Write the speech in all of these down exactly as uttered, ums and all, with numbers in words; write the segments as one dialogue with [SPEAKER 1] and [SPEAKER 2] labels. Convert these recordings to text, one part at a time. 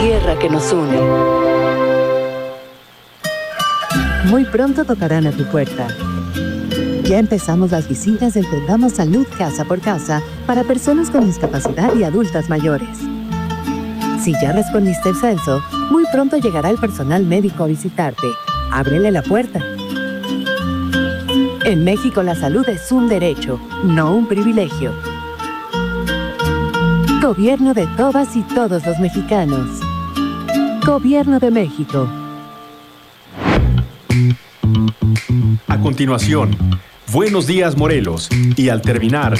[SPEAKER 1] tierra que nos une.
[SPEAKER 2] Muy pronto tocarán a tu puerta. Ya empezamos las visitas del programa Salud Casa por Casa para personas con discapacidad y adultas mayores. Si ya respondiste el censo, muy pronto llegará el personal médico a visitarte. Ábrele la puerta. En México la salud es un derecho, no un privilegio. Gobierno de todas y todos los mexicanos. Gobierno de México.
[SPEAKER 3] A continuación, Buenos Días Morelos, y al terminar,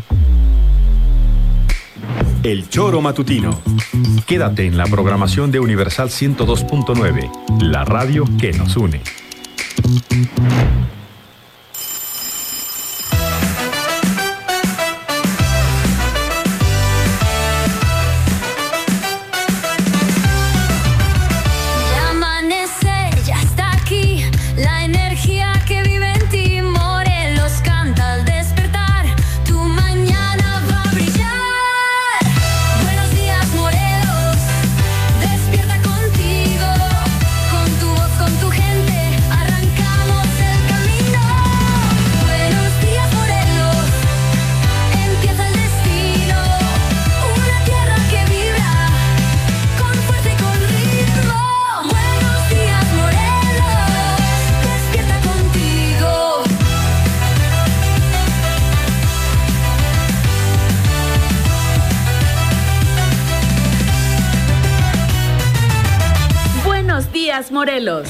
[SPEAKER 3] El Choro Matutino. Quédate en la programación de Universal ciento dos punto nueve, la radio que nos une.
[SPEAKER 4] Morelos.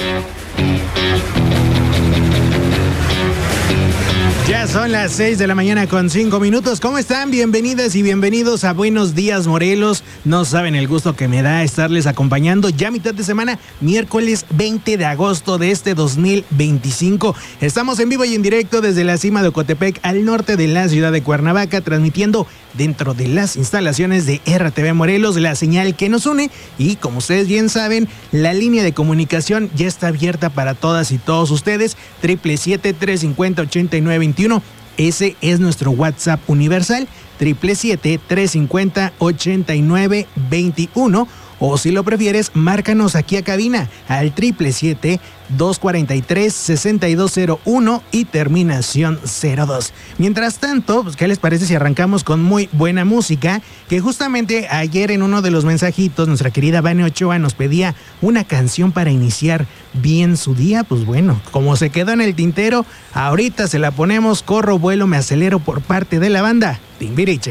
[SPEAKER 5] Ya son las seis de la mañana con cinco minutos. ¿Cómo están? Bienvenidas y bienvenidos a Buenos Días Morelos. No saben el gusto que me da estarles acompañando ya mitad de semana, miércoles veinte de agosto de este dos mil veinticinco. Estamos en vivo y en directo desde la cima de Ocotepec, al norte de la ciudad de Cuernavaca, transmitiendo dentro de las instalaciones de R T V Morelos, la señal que nos une. Y como ustedes bien saben, la línea de comunicación ya está abierta para todas y todos ustedes. Triple siete, tres cincuenta, ochenta y nueve veintiuno. Ese es nuestro WhatsApp universal. Triple siete, tres cincuenta, ochenta y nueve veintiuno. O si lo prefieres, márcanos aquí a cabina al triple siete, dos cuarenta y tres, sesenta y dos cero uno y terminación cero dos. Mientras tanto, pues, ¿qué les parece si arrancamos con muy buena música? Que justamente ayer en uno de los mensajitos nuestra querida Vane Ochoa nos pedía una canción para iniciar bien su día. Pues bueno, como se quedó en el tintero, ahorita se la ponemos. Corro, vuelo, me acelero, por parte de la banda Timbiriche.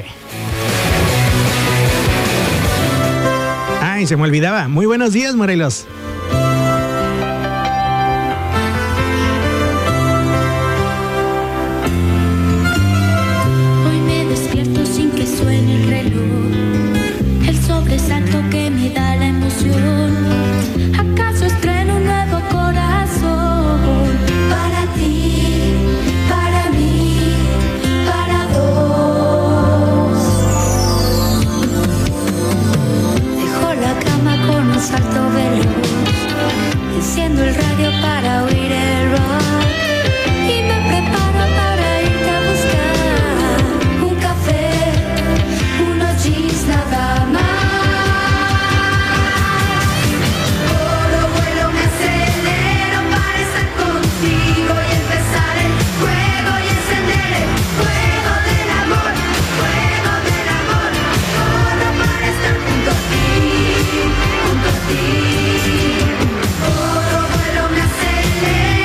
[SPEAKER 5] Ay, se me olvidaba. Muy buenos días, Morelos.
[SPEAKER 6] Hoy me despierto sin que suene el reloj, el sobresalto que me da la emoción. ¿Acaso estreno un nuevo corazón? Para ti, para mí, para dos. Dejo la cama con un salto veloz, enciendo el radio para oír el rock y me preparo para irte a buscar un café, unos jeans nada más. Corro, vuelo, me acelero para estar contigo y empezar el juego y encender el fuego del amor, fuego del amor. Corro para estar junto a ti, junto a ti. Corro, vuelo, me acelero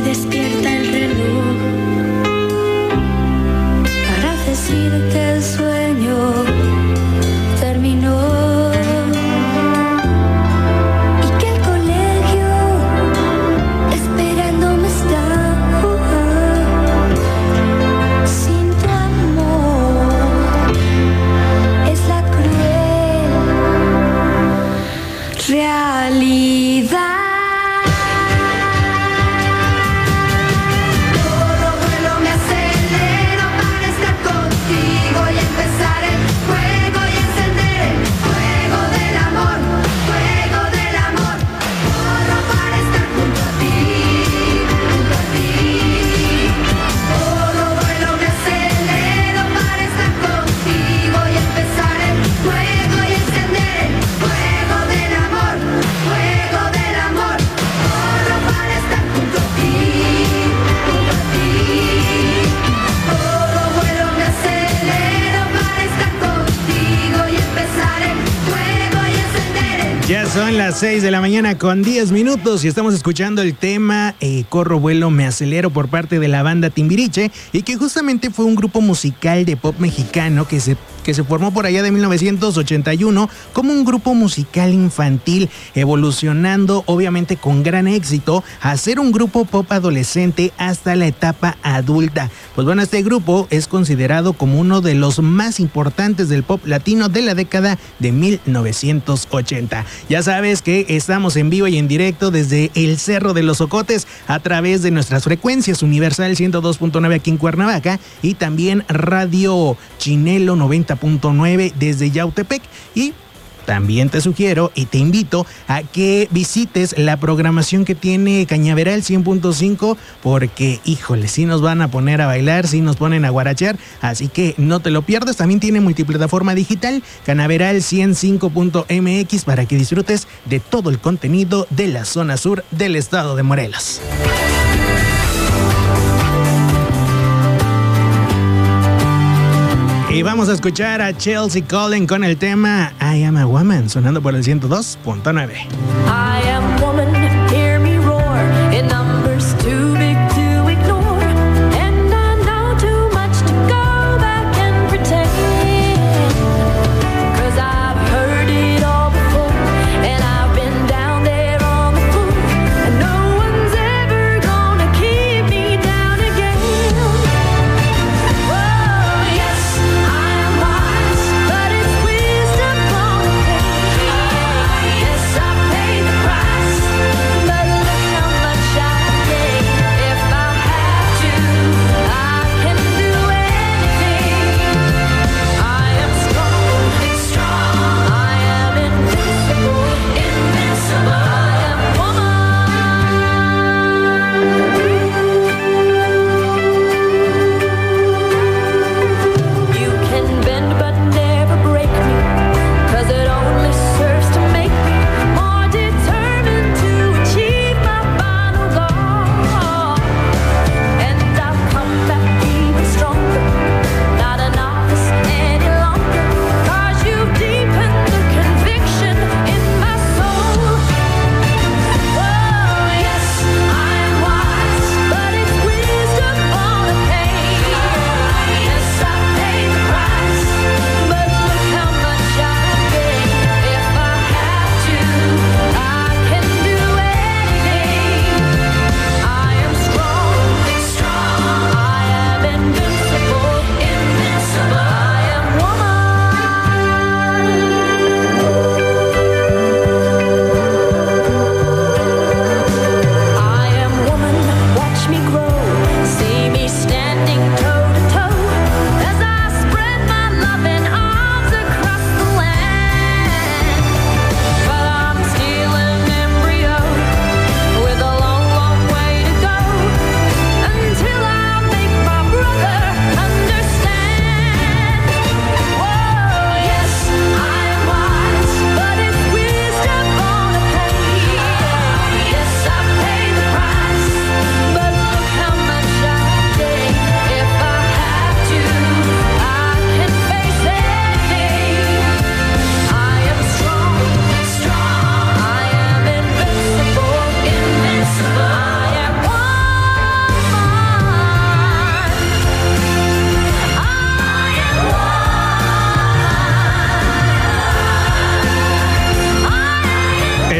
[SPEAKER 6] despierta el reloj para decir que el sueño terminó. Realidad. Todo vuelo me acelero para estar contigo y empezar el juego y encender el fuego del amor, fuego del amor. Corro para estar junto a ti, junto a ti. Todo vuelo me acelero para estar contigo y empezar el fuego y encender el fuego del amor. Fuego del amor, corro para estar junto a ti, junto a ti. Todo vuelo me acelero para estar contigo y empezar el fuego y encender el...
[SPEAKER 5] Ya son las seis de la mañana con diez minutos y estamos escuchando el tema eh, Corro, vuelo, me acelero por parte de la banda Timbiriche, y que justamente fue un grupo musical de pop mexicano que se que se formó por allá de mil novecientos ochenta y uno como un grupo musical infantil, evolucionando obviamente con gran éxito a ser un grupo pop adolescente hasta la etapa adulta. Pues bueno, este grupo es considerado como uno de los más importantes del pop latino de la década de mil novecientos ochenta. Ya sabes que estamos en vivo y en directo desde el Cerro de los Ocotes a través de nuestras frecuencias Universal ciento dos punto nueve aquí en Cuernavaca y también Radio Chinelo noventa punto nueve desde Yautepec. Y también te sugiero y te invito a que visites la programación que tiene Cañaveral cien punto cinco, porque, híjole, sí nos van a poner a bailar, sí nos ponen a guarachar, así que no te lo pierdas. También tiene multiplataforma digital, Cañaveral ciento cinco punto m x, para que disfrutes de todo el contenido de la zona sur del estado de Morelos. Y vamos a escuchar a Chelsea Colin con el tema I Am a Woman, sonando por el ciento dos punto nueve.
[SPEAKER 1] I am woman, hear me roar, in numbers too big to ignore, and I know too much to go back and pretend, 'cause I've heard it all before, and I've been down there on the floor, and no one's ever gonna keep me down again. Oh yes, I am wise, but it's wisdom from the page. Yes, I paid the price.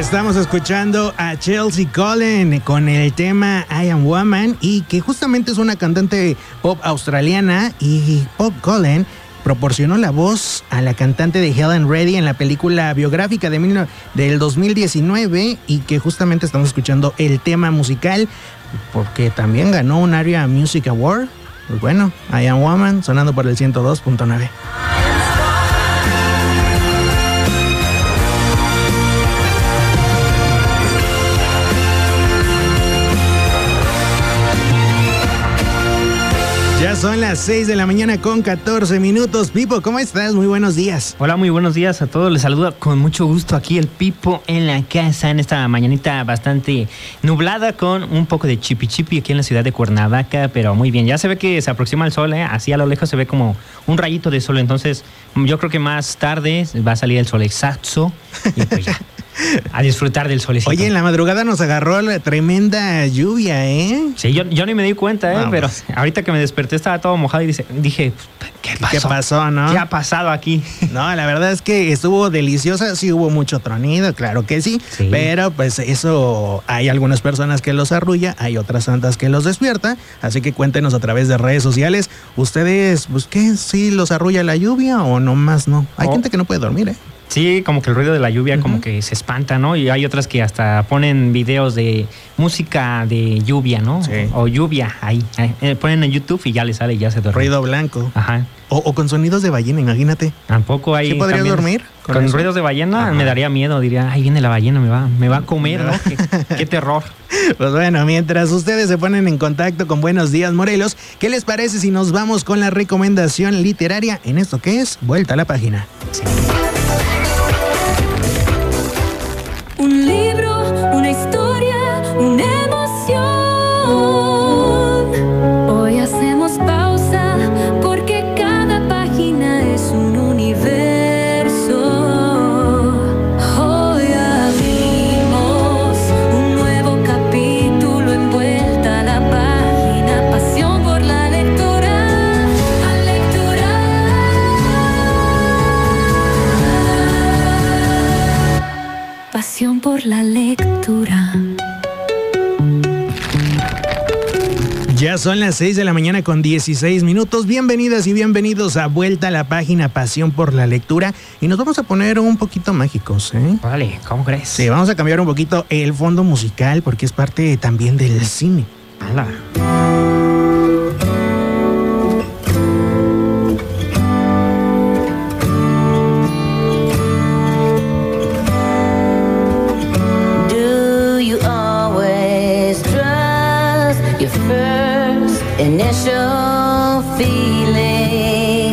[SPEAKER 5] Estamos escuchando a Chelsea Cullen con el tema I Am Woman, y que justamente es una cantante pop australiana, y Pop Cullen proporcionó la voz a la cantante de Helen Reddy en la película biográfica de mil, del dos mil diecinueve, y que justamente estamos escuchando el tema musical porque también ganó un ARIA Music Award. Pues bueno, I Am Woman sonando por el ciento dos punto nueve. Ya son las seis de la mañana con catorce minutos. Pipo, ¿cómo estás? Muy buenos días.
[SPEAKER 4] Hola, muy buenos días a todos. Les saluda con mucho gusto aquí el Pipo en la casa en esta mañanita bastante nublada con un poco de chipi chipi aquí en la ciudad de Cuernavaca, pero muy bien. Ya se ve que se aproxima el sol, ¿eh? Así a lo lejos se ve como un rayito de sol, entonces yo creo que más tarde va a salir el sol exacto y pues ya. A disfrutar del solecito.
[SPEAKER 5] Oye, en la madrugada nos agarró la tremenda lluvia, ¿eh?
[SPEAKER 4] Sí, yo, yo ni me di cuenta, ¿eh? Vamos. Pero ahorita que me desperté estaba todo mojado y dice, dije, ¿qué pasó?
[SPEAKER 5] ¿Qué pasó, no?
[SPEAKER 4] ¿Qué ha pasado aquí?
[SPEAKER 5] No, la verdad es que estuvo deliciosa. Sí hubo mucho tronido, claro que sí, sí. Pero pues eso, hay algunas personas que los arrulla, hay otras tantas que los despierta. Así que cuéntenos a través de redes sociales. ¿Ustedes, pues qué, sí los arrulla la lluvia o nomás no? Hay oh. gente que no puede dormir, ¿eh?
[SPEAKER 4] Sí, como que el ruido de la lluvia uh-huh. como que se espanta, ¿no? Y hay otras que hasta ponen videos de música de lluvia, ¿no?
[SPEAKER 5] Sí.
[SPEAKER 4] O lluvia, ahí. ahí. Ponen en YouTube y ya le sale y ya se duerme.
[SPEAKER 5] Ruido blanco.
[SPEAKER 4] Ajá.
[SPEAKER 5] O, o con sonidos de ballena, imagínate.
[SPEAKER 4] Tampoco hay.
[SPEAKER 5] ¿Sí podrías dormir?
[SPEAKER 4] Con, con ruidos de ballena. Ajá. Me daría miedo, diría, ahí viene la ballena, me va, me va a comer, ¿no? qué, qué terror.
[SPEAKER 5] Pues bueno, mientras ustedes se ponen en contacto con Buenos Días Morelos, ¿qué les parece si nos vamos con la recomendación literaria en esto que es Vuelta a la Página?
[SPEAKER 4] Sí.
[SPEAKER 6] Un libro, una historia, una emoción. Hoy hacemos pausa porque cada página es un universo. Hoy abrimos un nuevo capítulo en Vuelta a la Página. Pasión por la lectura, a lectura. Pasión por la lectura.
[SPEAKER 5] Ya son las seis de la mañana con dieciséis minutos. Bienvenidas y bienvenidos a Vuelta a la Página, Pasión por la Lectura. Y nos vamos a poner un poquito mágicos, ¿eh?
[SPEAKER 4] Vale, ¿cómo crees?
[SPEAKER 5] Sí, vamos a cambiar un poquito el fondo musical porque es parte también del cine.
[SPEAKER 4] ¡Hala!
[SPEAKER 6] Initial feeling.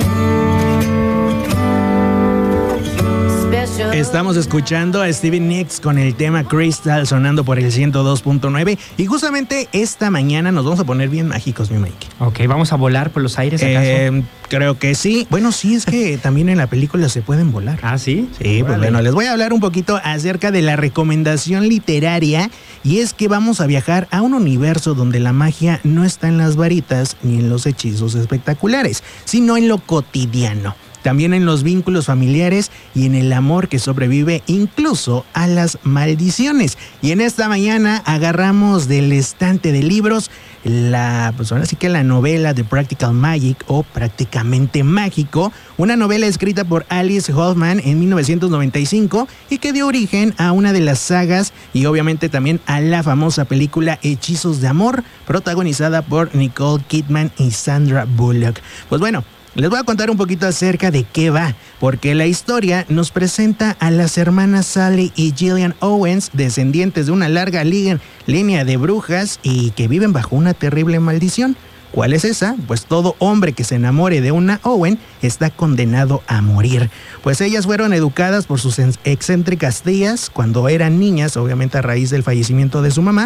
[SPEAKER 5] Estamos escuchando a Stevie Nicks con el tema Crystal sonando por el ciento dos punto nueve, y justamente esta mañana nos vamos a poner bien mágicos, mi Mike.
[SPEAKER 4] Ok, ¿vamos a volar por los aires acaso?
[SPEAKER 5] Eh, creo que sí. Bueno, sí, es que también en la película se pueden volar.
[SPEAKER 4] ¿Ah, sí?
[SPEAKER 5] Sí, pues bueno, les voy a hablar un poquito acerca de la recomendación literaria, y es que vamos a viajar a un universo donde la magia no está en las varitas ni en los hechizos espectaculares, sino en lo cotidiano. También en los vínculos familiares y en el amor que sobrevive incluso a las maldiciones. Y en esta mañana agarramos del estante de libros la, pues ahora sí que la novela de Practical Magic, o Prácticamente Mágico, una novela escrita por Alice Hoffman en mil novecientos noventa y cinco y que dio origen a una de las sagas y obviamente también a la famosa película Hechizos de Amor, protagonizada por Nicole Kidman y Sandra Bullock. Pues bueno, les voy a contar un poquito acerca de qué va, porque la historia nos presenta a las hermanas Sally y Gillian Owens, descendientes de una larga li- línea de brujas y que viven bajo una terrible maldición. ¿Cuál es esa? Pues todo hombre que se enamore de una Owen está condenado a morir. Pues ellas fueron educadas por sus excéntricas tías cuando eran niñas, obviamente a raíz del fallecimiento de su mamá,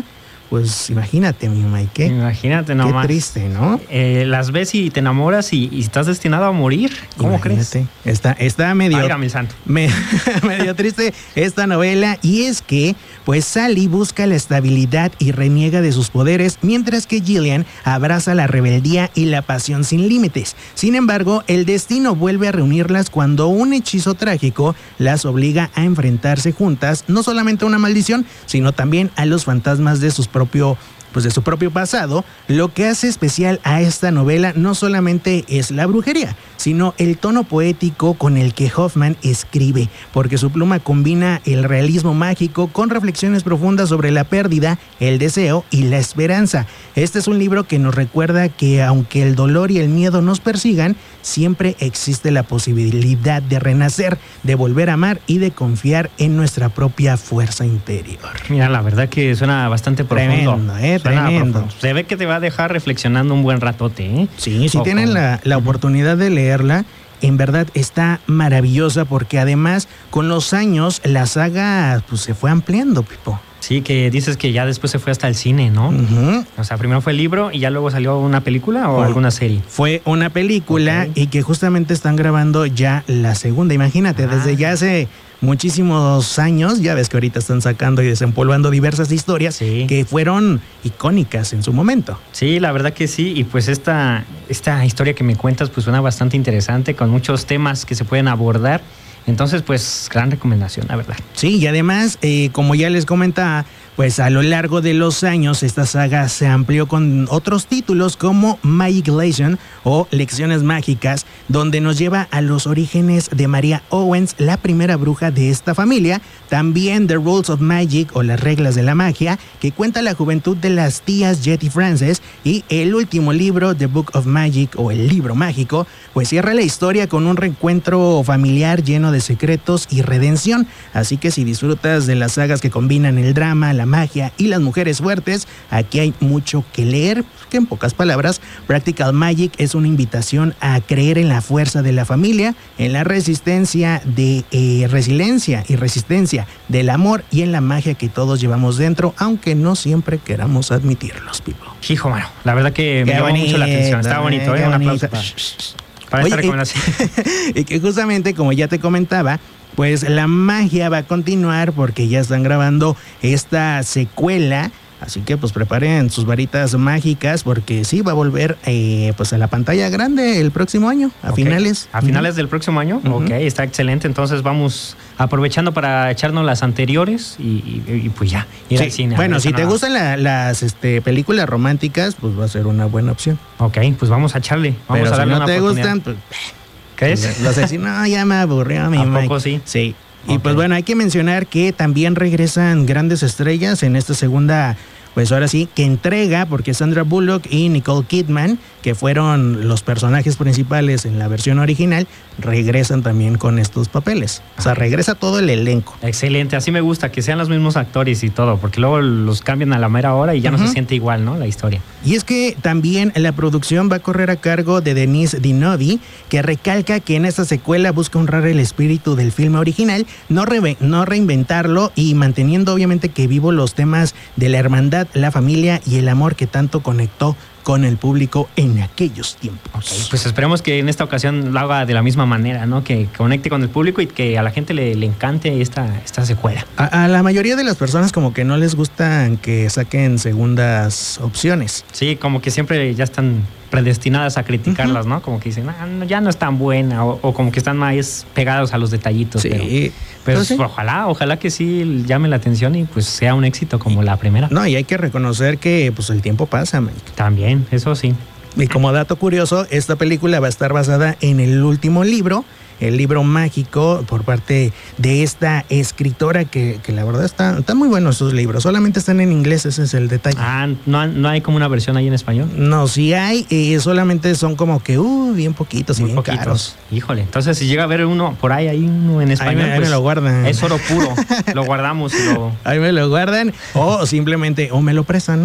[SPEAKER 5] pues imagínate, mi Mike.
[SPEAKER 4] Imagínate nomás.
[SPEAKER 5] Qué triste, ¿no?
[SPEAKER 4] Eh, las ves y te enamoras y, y estás destinado a morir. ¿Cómo
[SPEAKER 5] Imagínate.
[SPEAKER 4] crees?
[SPEAKER 5] Está, está medio,
[SPEAKER 4] Válgame santo.
[SPEAKER 5] me- medio triste esta novela, y es que pues Sally busca la estabilidad y reniega de sus poderes, mientras que Gillian abraza la rebeldía y la pasión sin límites. Sin embargo, el destino vuelve a reunirlas cuando un hechizo trágico las obliga a enfrentarse juntas, no solamente a una maldición, sino también a los fantasmas de sus propio pues de su propio pasado. Lo que hace especial a esta novela no solamente es la brujería, sino el tono poético con el que Hoffman escribe, porque su pluma combina el realismo mágico con reflexiones profundas sobre la pérdida, el deseo y la esperanza. Este es un libro que nos recuerda que aunque el dolor y el miedo nos persigan, siempre existe la posibilidad de renacer, de volver a amar y de confiar en nuestra propia fuerza interior.
[SPEAKER 4] Mira, la verdad que suena bastante profundo.
[SPEAKER 5] Tremendo, eh,
[SPEAKER 4] Suena
[SPEAKER 5] tremendo.
[SPEAKER 4] profundo. Se ve que te va a dejar reflexionando un buen ratote, ¿eh?
[SPEAKER 5] Sí, si
[SPEAKER 4] Ojo.
[SPEAKER 5] tienen la, la oportunidad de leerla, en verdad está maravillosa, porque además con los años la saga pues, se fue ampliando, Pipo.
[SPEAKER 4] Sí, que dices que ya después se fue hasta el cine, ¿no?
[SPEAKER 5] Ujú.
[SPEAKER 4] O sea, primero fue el libro y ya luego salió una película o
[SPEAKER 5] Bueno,
[SPEAKER 4] alguna serie.
[SPEAKER 5] Fue una película
[SPEAKER 4] Ok.
[SPEAKER 5] y que justamente están grabando ya la segunda. Imagínate,
[SPEAKER 4] Ah.
[SPEAKER 5] desde ya hace muchísimos años, ya ves que ahorita están sacando y desempolvando diversas historias
[SPEAKER 4] Sí.
[SPEAKER 5] que fueron icónicas en su momento.
[SPEAKER 4] Sí, la verdad que sí. Y pues esta, esta historia que me cuentas pues suena bastante interesante, con muchos temas que se pueden abordar. Entonces, pues, gran recomendación, la verdad.
[SPEAKER 5] Sí, y además, eh, como ya les comentaba, pues a lo largo de los años esta saga se amplió con otros títulos como Magic Lesson o Lecciones Mágicas, donde nos lleva a los orígenes de María Owens, la primera bruja de esta familia. También The Rules of Magic o Las Reglas de la Magia, que cuenta la juventud de las tías Jet y Frances. Y el último libro, The Book of Magic o El Libro Mágico, pues cierra la historia con un reencuentro familiar lleno de secretos y redención. Así que si disfrutas de las sagas que combinan el drama, la magia y las mujeres fuertes, aquí hay mucho que leer, que en pocas palabras, Practical Magic es una invitación a creer en la fuerza de la familia, en la resistencia de eh, resiliencia y resistencia del amor y en la magia que todos llevamos dentro, aunque no siempre queramos admitirlos, Pipo.
[SPEAKER 4] Hijo, mano, la verdad que me
[SPEAKER 5] Qué
[SPEAKER 4] llamó mucho la atención. Está
[SPEAKER 5] bonito,
[SPEAKER 4] bonito, ¿eh?
[SPEAKER 5] qué
[SPEAKER 4] Un
[SPEAKER 5] bonito.
[SPEAKER 4] aplauso para, para esta
[SPEAKER 5] Oye,
[SPEAKER 4] recomendación.
[SPEAKER 5] Y que justamente, como ya te comentaba, pues la magia va a continuar porque ya están grabando esta secuela. Así que pues preparen sus varitas mágicas, porque sí va a volver eh, pues a la pantalla grande el próximo año, a
[SPEAKER 4] Ok.
[SPEAKER 5] finales.
[SPEAKER 4] A finales del próximo año.
[SPEAKER 5] Ujú.
[SPEAKER 4] Ok, está excelente. Entonces vamos aprovechando para echarnos las anteriores y, y- y pues ya, ir
[SPEAKER 5] Sí,
[SPEAKER 4] al cine. a
[SPEAKER 5] bueno,
[SPEAKER 4] ver
[SPEAKER 5] si
[SPEAKER 4] esa
[SPEAKER 5] te
[SPEAKER 4] nueva.
[SPEAKER 5] gustan la- las este, películas románticas, pues va a ser una buena opción.
[SPEAKER 4] Ok, pues vamos a echarle. Vamos
[SPEAKER 5] Pero
[SPEAKER 4] a
[SPEAKER 5] si
[SPEAKER 4] darle
[SPEAKER 5] no
[SPEAKER 4] una
[SPEAKER 5] te
[SPEAKER 4] oportunidad.
[SPEAKER 5] gustan, pues
[SPEAKER 4] ¿Qué es?
[SPEAKER 5] vas a decir, no, ya me aburrió mi
[SPEAKER 4] ¿A
[SPEAKER 5] Mike.
[SPEAKER 4] poco sí?
[SPEAKER 5] Sí. Y
[SPEAKER 4] Ok.
[SPEAKER 5] pues bueno, hay que mencionar que también regresan grandes estrellas en esta segunda, pues ahora sí, que entrega, porque Sandra Bullock y Nicole Kidman, que fueron los personajes principales en la versión original, regresan también con estos papeles. O sea, regresa todo el elenco.
[SPEAKER 4] Excelente, así me gusta, que sean los mismos actores y todo, porque luego los cambian a la mera hora y ya no
[SPEAKER 5] Ujú.
[SPEAKER 4] se siente igual, ¿no? La historia.
[SPEAKER 5] Y es que también la producción va a correr a cargo de Denise Dinovi, que recalca que en esta secuela busca honrar el espíritu del filme original, no, reve- no reinventarlo, y manteniendo obviamente que vivo los temas de la hermandad, la familia y el amor que tanto conectó con el público en aquellos tiempos.
[SPEAKER 4] Pues esperemos que en esta ocasión lo haga de la misma manera, ¿no? Que conecte con el público y que a la gente le, le encante esta, esta secuela.
[SPEAKER 5] A, a la mayoría de las personas como que no les gustan que saquen segundas opciones.
[SPEAKER 4] Sí, como que siempre ya están predestinadas a criticarlas, ¿no? Como que dicen, "Ah, no, ya no es tan buena", o, o como que están más pegados a los detallitos. Pero, pero
[SPEAKER 5] Pero sí.
[SPEAKER 4] ojalá, ojalá que sí llame la atención y pues sea un éxito como la primera.
[SPEAKER 5] No, y hay que reconocer que pues el tiempo pasa, Mike.
[SPEAKER 4] También, eso sí.
[SPEAKER 5] Y como dato curioso, esta película va a estar basada en el último libro, el libro mágico, por parte de esta escritora que, que la verdad está, están muy buenos sus libros. Solamente están en inglés, ese es el detalle.
[SPEAKER 4] Ah, ¿no, no hay como una versión ahí en español?
[SPEAKER 5] No, sí hay, eh, solamente son como que, uh, bien poquitos y
[SPEAKER 4] Muy
[SPEAKER 5] bien
[SPEAKER 4] poquitos.
[SPEAKER 5] caros.
[SPEAKER 4] Híjole, entonces si llega a haber uno por ahí, hay uno en
[SPEAKER 5] Ahí
[SPEAKER 4] español,
[SPEAKER 5] me, ahí me
[SPEAKER 4] pues,
[SPEAKER 5] lo guardan.
[SPEAKER 4] es oro puro. Lo guardamos y lo...
[SPEAKER 5] Ahí me lo guardan, o simplemente, o me lo prestan, ¿no?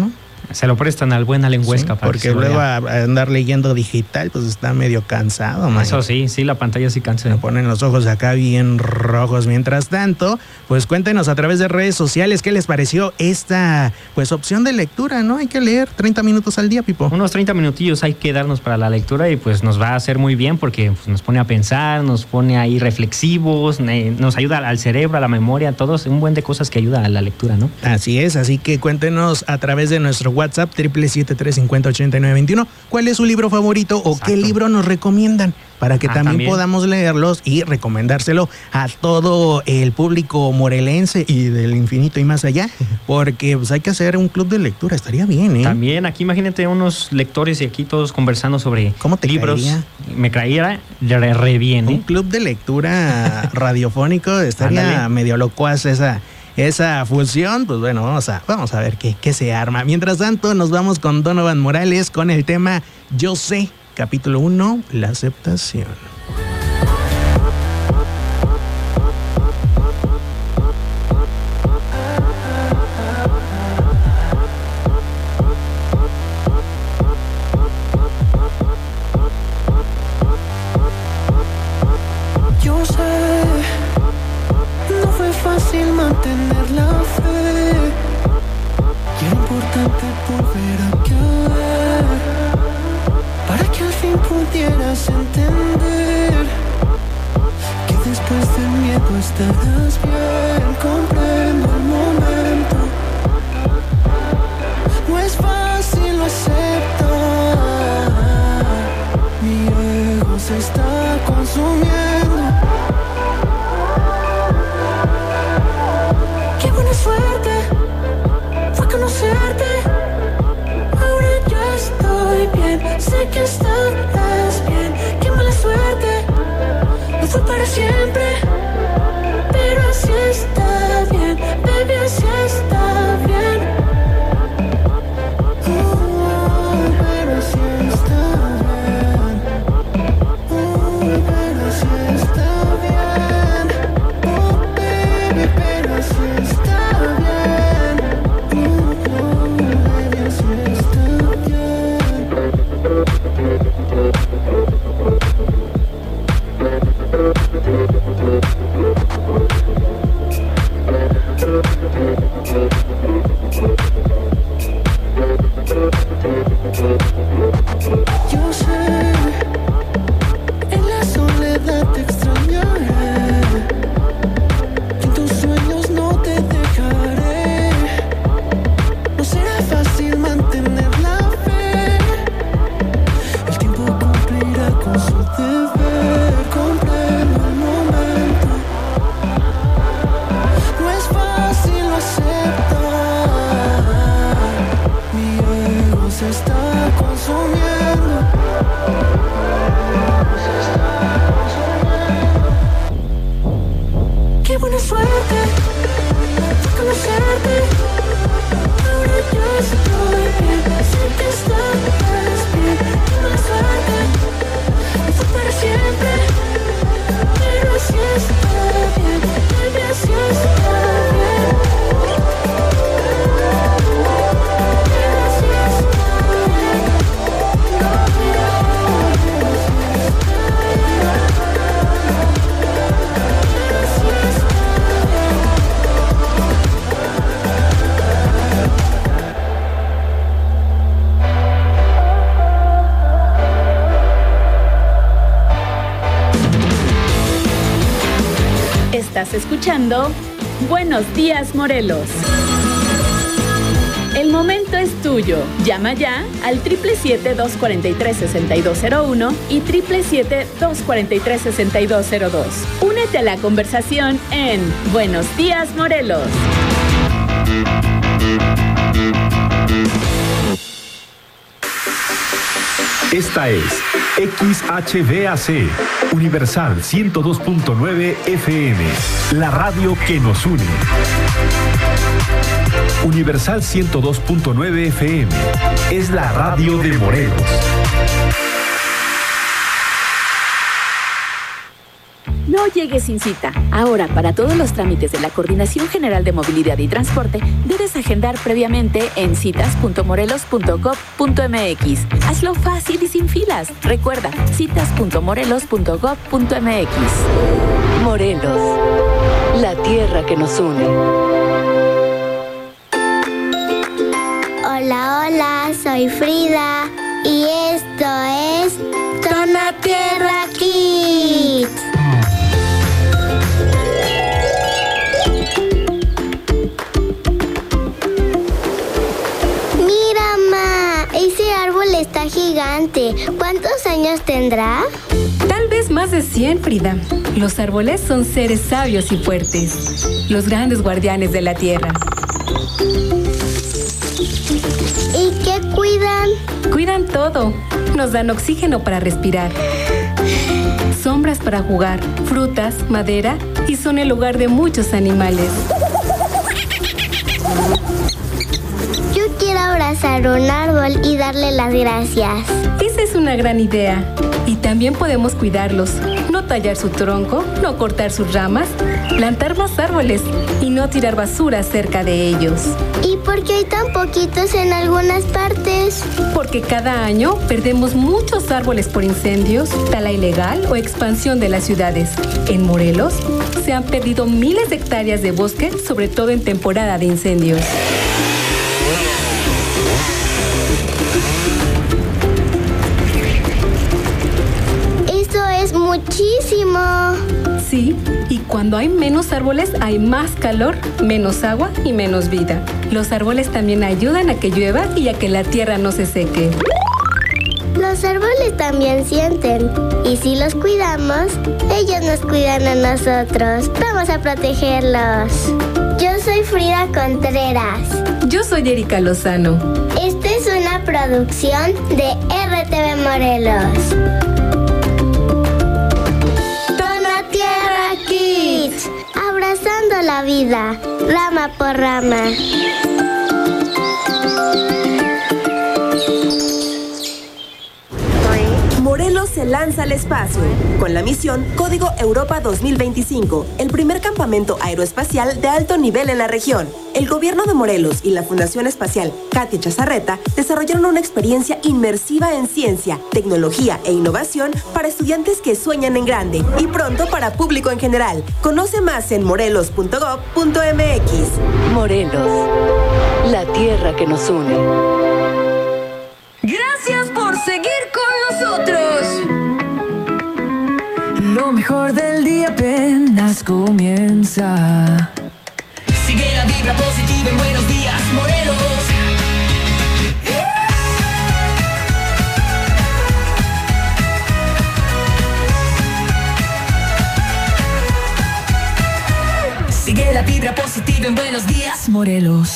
[SPEAKER 4] Se lo prestan al buen Alenhuesca.
[SPEAKER 5] Sí,
[SPEAKER 4] para
[SPEAKER 5] porque
[SPEAKER 4] que se
[SPEAKER 5] luego
[SPEAKER 4] vaya.
[SPEAKER 5] a, a andar leyendo digital, pues está medio cansado, man.
[SPEAKER 4] Eso sí, sí, la pantalla sí cansa.
[SPEAKER 5] Me ponen los ojos acá bien rojos. Mientras tanto, pues cuéntenos a través de redes sociales qué les pareció esta pues opción de lectura, ¿no? Hay que leer treinta minutos al día, Pipo.
[SPEAKER 4] Unos treinta minutillos hay que darnos para la lectura y pues nos va a hacer muy bien porque pues, nos pone a pensar, nos pone ahí reflexivos, eh, nos ayuda al cerebro, a la memoria, a todos, un buen de cosas que ayuda a la lectura, ¿no?
[SPEAKER 5] Así es, así que cuéntenos a través de nuestro WhatsApp triple siete tres cincuenta ochenta y nueve veintiuno cuál es su libro favorito o
[SPEAKER 4] Exacto.
[SPEAKER 5] qué libro nos recomiendan para que
[SPEAKER 4] Ah,
[SPEAKER 5] también,
[SPEAKER 4] también
[SPEAKER 5] podamos leerlos y recomendárselo a todo el público morelense y del infinito y más allá, porque pues hay que hacer un club de lectura, estaría bien, ¿eh?
[SPEAKER 4] También aquí imagínate unos lectores y aquí todos conversando sobre
[SPEAKER 5] ¿Cómo te
[SPEAKER 4] libros.
[SPEAKER 5] caería?
[SPEAKER 4] Me caería re, re bien,
[SPEAKER 5] Un
[SPEAKER 4] ¿eh?
[SPEAKER 5] club de lectura radiofónico, estaría
[SPEAKER 4] Ándale.
[SPEAKER 5] medio locuaz esa, esa fusión. Pues bueno, vamos a, vamos a ver qué, qué se arma. Mientras tanto, nos vamos con Donovan Morales con el tema Yo Sé, capítulo uno, la aceptación.
[SPEAKER 7] Yo sé, no fue fácil mantener la fe, y era importante volver a caer, para que al fin pudieras entender que después del miedo estarás bien. Comprendo el momento, no es fácil, lo aceptar, mi ego se está consumiendo. Qué buena suerte fue conocerte. Ahora yo estoy bien, sé que estarás bien. Qué mala suerte, no fue para siempre, pero así está bien, baby, así está bien. Oh, pero así está bien. Oh, pero así está bien. Oh, baby, pero así está bien. Oh, baby, así está bien. Yo sé, en la soledad te extrañaré, en tus sueños no te dejaré. No será fácil mantener la fe, el tiempo cumplirá con su deber. Comprendo el momento, no es fácil, lo aceptar, mi ego se está consumiendo. Qué buena suerte fue conocerte. Ahora yo estoy bien, sé que estarás bien. Qué mala suerte, no fue para siempre, pero así está bien, baby, así está bien. Pero así está bien.
[SPEAKER 8] Estás escuchando Buenos Días, Morelos. El momento es tuyo. Llama ya al siete siete siete, dos cuatro tres, seis dos cero uno y siete siete siete, dos cuatro tres, seis dos cero dos. Únete a la conversación en Buenos Días, Morelos.
[SPEAKER 3] Esta es X H B A C, Universal ciento dos punto nueve F M, la radio que nos une. Universal ciento dos punto nueve F M, es la radio de Morelos.
[SPEAKER 8] No llegues sin cita. Ahora, para todos los trámites de la Coordinación General de Movilidad y Transporte, debes agendar previamente en citas punto morelos punto gob punto mx. Hazlo fácil y sin filas. Recuerda, citas punto morelos punto gob punto mx.
[SPEAKER 2] Morelos, la tierra que nos une.
[SPEAKER 9] Hola, hola, soy Frida y esto es Tona Tierra Kids. Mira, ma, ese árbol está gigante. ¿Cuántos años tendrá?
[SPEAKER 10] Tal vez más de cien, Frida. Los árboles son seres sabios y fuertes, los grandes guardianes de la tierra.
[SPEAKER 9] ¿Y qué cuidan?
[SPEAKER 10] Cuidan todo. Nos dan oxígeno para respirar, sombras para jugar, frutas, madera y son el hogar de muchos animales.
[SPEAKER 9] Yo quiero abrazar un árbol y darle las gracias.
[SPEAKER 10] Esa es una gran idea. Y también podemos cuidarlos. No tallar su tronco, no cortar sus ramas, plantar más árboles y no tirar basura cerca de ellos.
[SPEAKER 9] ¿Y por qué hay tan poquitos en algunas partes?
[SPEAKER 10] Porque cada año perdemos muchos árboles por incendios, tala ilegal o expansión de las ciudades. En Morelos se han perdido miles de hectáreas de bosque, sobre todo en temporada de incendios.
[SPEAKER 9] Muchísimo.
[SPEAKER 10] Sí, y cuando hay menos árboles hay más calor, menos agua y menos vida. Los árboles también ayudan a que llueva y a que la tierra no se seque.
[SPEAKER 9] Los árboles también sienten. Y si los cuidamos, ellos nos cuidan a nosotros. Vamos a protegerlos. Yo soy Frida Contreras.
[SPEAKER 10] Yo soy Erika Lozano.
[SPEAKER 9] Esta es una producción de R T V Morelos. Abrazando la vida, rama por rama.
[SPEAKER 11] Morelos se lanza al espacio con la misión Código Europa dos mil veinticinco, el primer campamento aeroespacial de alto nivel en la región. El gobierno de Morelos y la Fundación Espacial Katia Chazarreta desarrollaron una experiencia inmersiva en ciencia, tecnología e innovación para estudiantes que sueñan en grande y pronto para público en general. Conoce más en morelos punto gob punto mx.
[SPEAKER 2] Morelos, la tierra que nos une.
[SPEAKER 12] Gracias por seguir con nosotros. Lo mejor del día apenas comienza. Sigue la vibra positiva en Buenos Días, Morelos. Sigue la vibra positiva en Buenos Días, Morelos.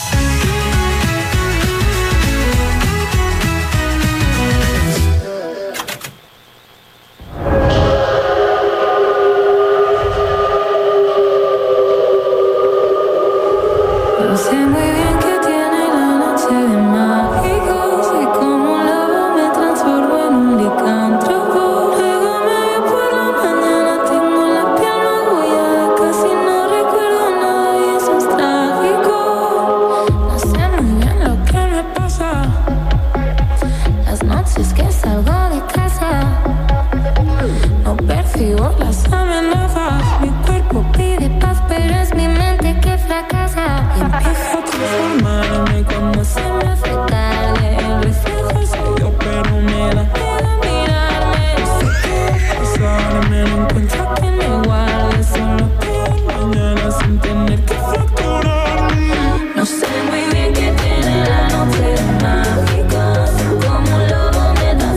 [SPEAKER 7] Como un lobo me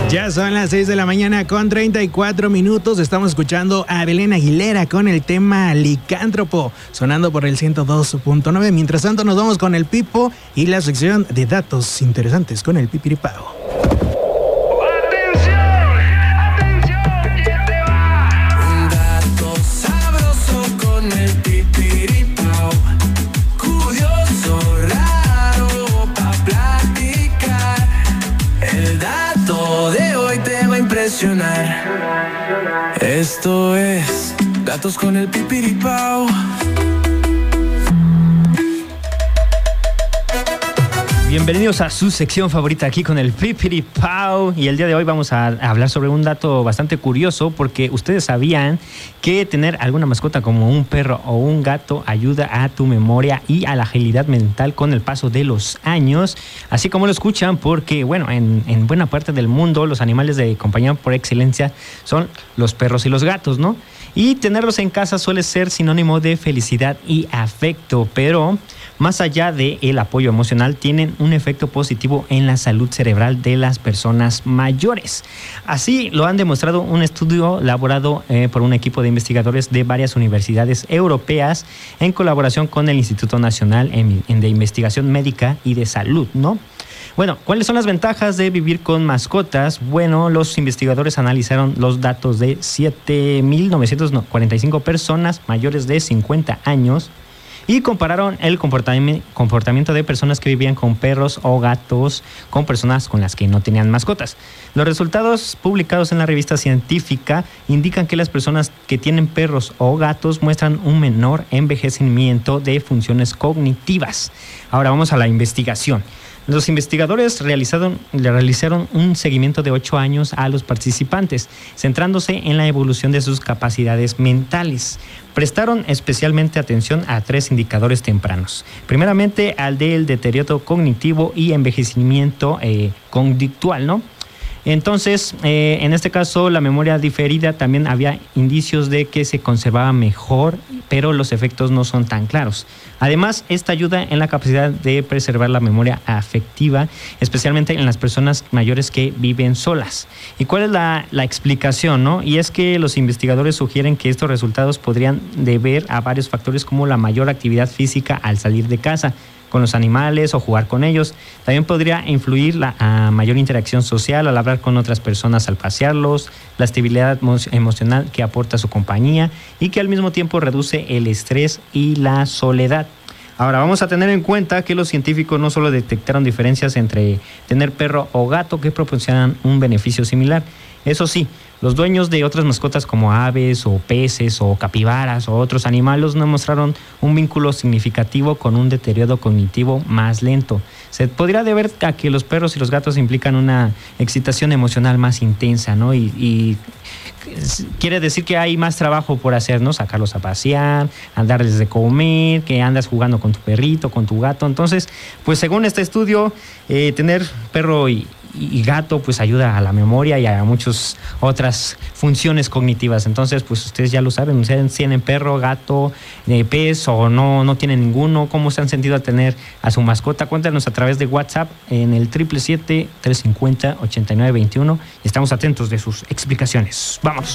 [SPEAKER 5] Ya son las seis de la mañana con treinta y cuatro minutos. Estamos escuchando a Belén Aguilera con el tema Licántropo, sonando por el ciento dos punto nueve. Mientras tanto, nos vamos con el Pipo y la sección de datos interesantes con el Pipiripao.
[SPEAKER 12] Esto es Datos con el Pipiripao.
[SPEAKER 4] Bienvenidos a su sección favorita aquí con el Pipiripao. Y el día de hoy vamos a hablar sobre un dato bastante curioso, porque ustedes sabían que tener alguna mascota como un perro o un gato ayuda a tu memoria y a la agilidad mental con el paso de los años, así como lo escuchan, porque bueno, en, en buena parte del mundo los animales de compañía por excelencia son los perros y los gatos, ¿no? Y tenerlos en casa suele ser sinónimo de felicidad y afecto, pero más allá del apoyo emocional, tienen un efecto positivo en la salud cerebral de las personas mayores. Así lo han demostrado un estudio elaborado eh, por un equipo de investigadores de varias universidades europeas en colaboración con el Instituto Nacional de Investigación Médica y de Salud, ¿no? Bueno, ¿cuáles son las ventajas de vivir con mascotas? Bueno, los investigadores analizaron los datos de siete mil novecientas cuarenta y cinco personas mayores de cincuenta años y compararon el comportamiento de personas que vivían con perros o gatos con personas con las que no tenían mascotas. Los resultados publicados en la revista científica indican que las personas que tienen perros o gatos muestran un menor envejecimiento de funciones cognitivas. Ahora vamos a la investigación. Los investigadores realizaron, realizaron un seguimiento de ocho años a los participantes, centrándose en la evolución de sus capacidades mentales. Prestaron especialmente atención a tres indicadores tempranos. Primeramente, al del deterioro cognitivo y envejecimiento eh, conductual, ¿no? Entonces, eh, en este caso, la memoria diferida también había indicios de que se conservaba mejor, pero los efectos no son tan claros. Además, esta ayuda en la capacidad de preservar la memoria afectiva, especialmente en las personas mayores que viven solas. ¿Y cuál es la, la explicación, no? Y es que los investigadores sugieren que estos resultados podrían deber a varios factores, como la mayor actividad física al salir de casa con los animales o jugar con ellos. También podría influir la a mayor interacción social al hablar con otras personas al pasearlos, la estabilidad emocional que aporta su compañía y que al mismo tiempo reduce el estrés y la soledad. Ahora, vamos a tener en cuenta que los científicos no solo detectaron diferencias entre tener perro o gato que proporcionan un beneficio similar. Eso sí, los dueños de otras mascotas como aves o peces o capibaras o otros animales no mostraron un vínculo significativo con un deterioro cognitivo más lento. Se podría deber a que los perros y los gatos implican una excitación emocional más intensa, ¿no? Y, y quiere decir que hay más trabajo por hacer, ¿no? Sacarlos a pasear, a darles de comer, que andas jugando con tu perrito, con tu gato. Entonces, pues según este estudio, eh, tener perro y y gato pues ayuda a la memoria y a muchas otras funciones cognitivas. Entonces pues ustedes ya lo saben, ustedes tienen perro, gato, eh, pez o no, no tienen ninguno. ¿Cómo se han sentido al tener a su mascota? Cuéntanos a través de WhatsApp en el siete siete siete, tres cinco cero, ocho nueve dos uno. Estamos atentos de sus explicaciones. ¡Vamos!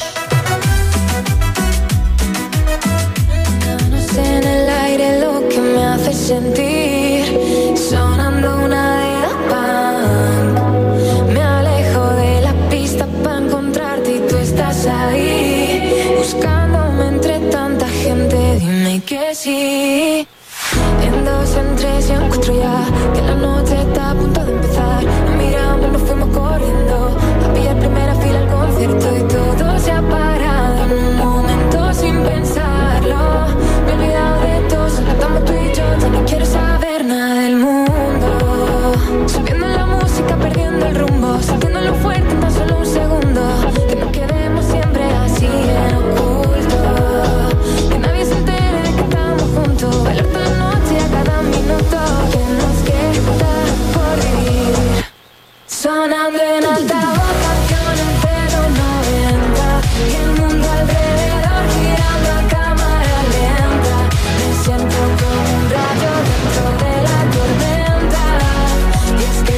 [SPEAKER 6] No sé en el aire lo que me hace sentir, sonando una de la pan. Me alejo de la pista para encontrarte y tú estás ahí, buscándome entre tanta gente. Dime que sí. En dos, en tres y en cuatro ya, que la noche está a punto de empezar. Nos miramos, nos fuimos corriendo a pillar primera fila al concierto y todo se ha parado en un momento sin pensarlo. Me he olvidado de todo, solo estamos tú y yo. Ya no quiero saber nada del mundo. Subiendo la música, perdiendo el rumbo, sintiéndolo fuerte en tan solo un segundo. Que nos quedemos siempre así en oculto, que nadie se entere de que estamos juntos. Bailar toda la noche a cada minuto que nos queda por vivir. Sonando en altavoz canciones de los noventa y el mundo alrededor girando a cámara lenta. Me siento como un rayo dentro de la tormenta y es que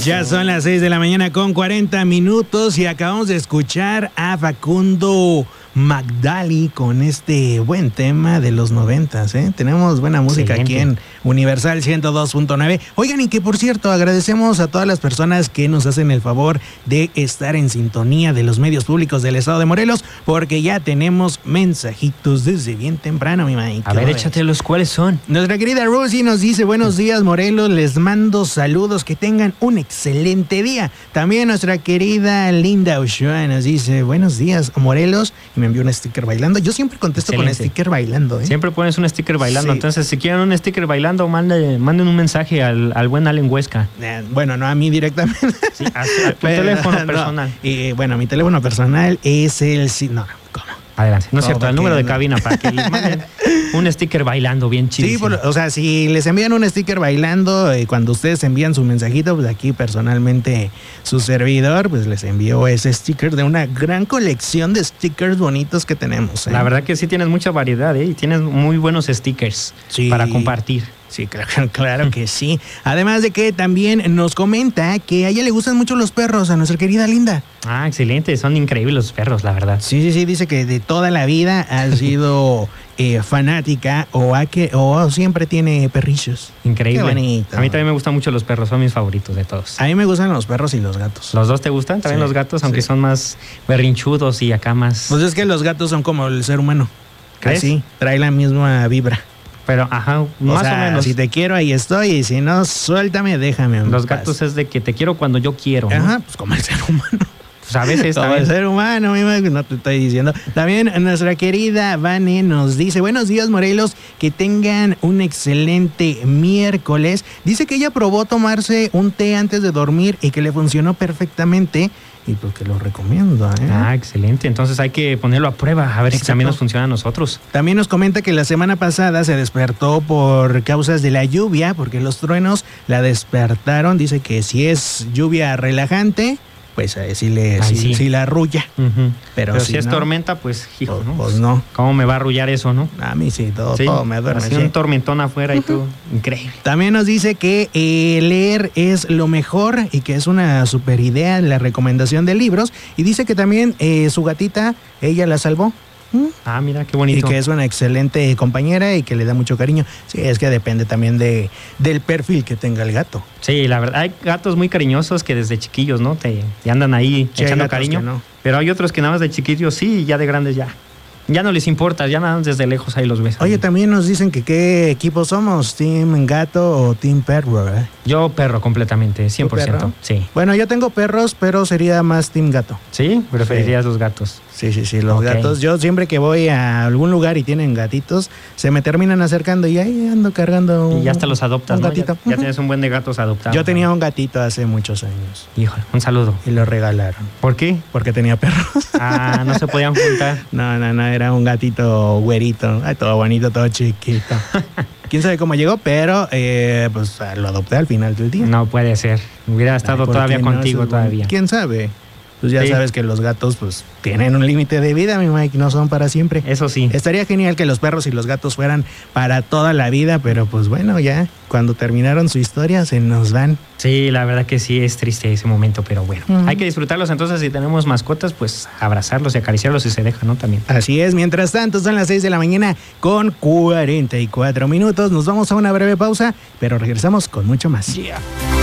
[SPEAKER 5] Ya son las seis de la mañana con cuarenta minutos y acabamos de escuchar a Facundo Magdali con este buen tema de los noventas, ¿eh? Tenemos buena música Excelente. Aquí en Universal ciento dos punto nueve. Oigan, y que por cierto, agradecemos a todas las personas que nos hacen el favor de estar en sintonía de los medios públicos del estado de Morelos, porque ya tenemos mensajitos desde bien temprano, mi Mike.
[SPEAKER 4] A ver, échatelos, ¿cuáles son?
[SPEAKER 5] Nuestra querida Rosy nos dice, buenos días, Morelos, les mando saludos, que tengan un excelente día. También nuestra querida Linda Ochoa nos dice, buenos días, Morelos, y me envió un sticker bailando. Yo siempre contesto Excelente. Con sticker bailando, ¿eh?
[SPEAKER 4] Siempre pones un sticker bailando. Sí. Entonces, si quieren un sticker bailando, manden, manden un mensaje al, al buen Allen Huesca.
[SPEAKER 5] Eh, bueno, no a mí directamente.
[SPEAKER 4] Sí, a, a tu Pero, teléfono no, personal.
[SPEAKER 5] Y bueno, mi teléfono personal es el... No, ¿cómo?
[SPEAKER 4] Adelante. No es cierto, el número de cabina para que les manden un sticker bailando bien chido.
[SPEAKER 5] Sí, por, o sea, si les envían un sticker bailando, eh, cuando ustedes envían su mensajito, pues aquí personalmente su servidor, pues les envió ese sticker de una gran colección de stickers bonitos que tenemos, ¿eh?
[SPEAKER 4] La verdad que sí tienes mucha variedad, ¿eh? Y tienes muy buenos stickers sí. para compartir.
[SPEAKER 5] Sí, claro, claro que sí. Además de que también nos comenta que a ella le gustan mucho los perros, a nuestra querida Linda.
[SPEAKER 4] Ah, excelente. Son increíbles los perros, la verdad.
[SPEAKER 5] Sí, sí, sí. Dice que de toda la vida ha sido eh, fanática o, a que, o siempre tiene perrillos.
[SPEAKER 4] Increíble.
[SPEAKER 5] Qué bonito.
[SPEAKER 4] A mí también me gustan mucho los perros. Son mis favoritos de todos.
[SPEAKER 5] A mí me gustan los perros y los gatos.
[SPEAKER 4] ¿Los dos te gustan? También sí, los gatos, aunque
[SPEAKER 5] sí.
[SPEAKER 4] son más berrinchudos y acá más...
[SPEAKER 5] Pues es que los gatos son como el ser humano.
[SPEAKER 4] ¿Crees?
[SPEAKER 5] Sí, trae la misma vibra.
[SPEAKER 4] Pero, ajá, más
[SPEAKER 5] o, sea,
[SPEAKER 4] o menos.
[SPEAKER 5] Si te quiero, ahí estoy. Y si no, suéltame, déjame.
[SPEAKER 4] Los gatos es de que te quiero cuando yo quiero, ¿no?
[SPEAKER 5] Ajá, pues como el ser humano.
[SPEAKER 4] Pues a veces
[SPEAKER 5] como el ser humano, no te estoy diciendo. También nuestra querida Vane nos dice, buenos días, Morelos, que tengan un excelente miércoles. Dice que ella probó tomarse un té antes de dormir y que le funcionó perfectamente. Y pues que lo recomiendo, ¿eh?
[SPEAKER 4] Ah, excelente. Entonces hay que ponerlo a prueba, a ver Exacto. si también nos funciona a nosotros.
[SPEAKER 5] También nos comenta que la semana pasada se despertó por causas de la lluvia, porque los truenos la despertaron. Dice que si es lluvia relajante, pues eh, sí, le, sí, sí. sí la arrulla.
[SPEAKER 4] Uh-huh.
[SPEAKER 5] Pero,
[SPEAKER 4] Pero
[SPEAKER 5] si,
[SPEAKER 4] si es
[SPEAKER 5] no,
[SPEAKER 4] tormenta, pues, hijo,
[SPEAKER 5] pues,
[SPEAKER 4] ¿no?
[SPEAKER 5] Pues no.
[SPEAKER 4] ¿Cómo me va a arrullar eso, no?
[SPEAKER 5] A mí sí, todo, ¿Sí? todo me duerme.
[SPEAKER 4] Así
[SPEAKER 5] sí.
[SPEAKER 4] un tormentón afuera y todo. Increíble.
[SPEAKER 5] También nos dice que eh, leer es lo mejor y que es una super idea la recomendación de libros. Y dice que también eh, su gatita, ella la salvó.
[SPEAKER 4] Ah, mira, qué bonito.
[SPEAKER 5] Y que es una excelente compañera y que le da mucho cariño. Sí, es que depende también de del perfil que tenga el gato.
[SPEAKER 4] Sí, la verdad, hay gatos muy cariñosos que desde chiquillos, ¿no? Te, te andan ahí sí, echando cariño. No. Pero hay otros que nada más de chiquillos sí y ya de grandes ya. Ya no les importa, ya nada más desde lejos ahí los ves.
[SPEAKER 5] Oye, también nos dicen que qué equipo somos, ¿Team Gato o Team Perro? ¿eh?
[SPEAKER 4] Yo perro completamente, cien por ciento.
[SPEAKER 5] Perro?
[SPEAKER 4] Sí.
[SPEAKER 5] Bueno, yo tengo perros, pero sería más Team Gato.
[SPEAKER 4] ¿Sí? Preferirías
[SPEAKER 5] sí.
[SPEAKER 4] los gatos.
[SPEAKER 5] Sí, sí, sí, los okay. gatos. Yo siempre que voy a algún lugar y tienen gatitos, se me terminan acercando y ahí ando cargando un,
[SPEAKER 4] y ya hasta los adoptas,
[SPEAKER 5] un
[SPEAKER 4] ¿no?
[SPEAKER 5] gatito.
[SPEAKER 4] Ya, ya tienes un buen de gatos adoptados.
[SPEAKER 5] Yo tenía un gatito hace muchos años.
[SPEAKER 4] Híjole, un saludo.
[SPEAKER 5] Y lo regalaron.
[SPEAKER 4] ¿Por qué?
[SPEAKER 5] Porque tenía perros.
[SPEAKER 4] Ah, no se podían juntar.
[SPEAKER 5] No, no, no, era un gatito güerito. Ay, todo bonito, todo chiquito. Quién sabe cómo llegó, pero eh, pues lo adopté al final del día.
[SPEAKER 4] No puede ser. Hubiera estado Ay, todavía contigo no, todavía.
[SPEAKER 5] ¿Quién sabe? Pues ya sí. sabes que los gatos pues tienen un límite de vida, mi Mike, no son para siempre.
[SPEAKER 4] Eso sí.
[SPEAKER 5] Estaría genial que los perros y los gatos fueran para toda la vida, pero pues bueno, ya cuando terminaron su historia se nos van.
[SPEAKER 4] Sí, la verdad que sí es triste ese momento, pero bueno, uh-huh. hay que disfrutarlos. Entonces, si tenemos mascotas, pues abrazarlos y acariciarlos si se deja, ¿no? También.
[SPEAKER 5] Así es. Mientras tanto, son las seis de la mañana con cuarenta y cuatro minutos. Nos vamos a una breve pausa, pero regresamos con mucho más.
[SPEAKER 4] Yeah.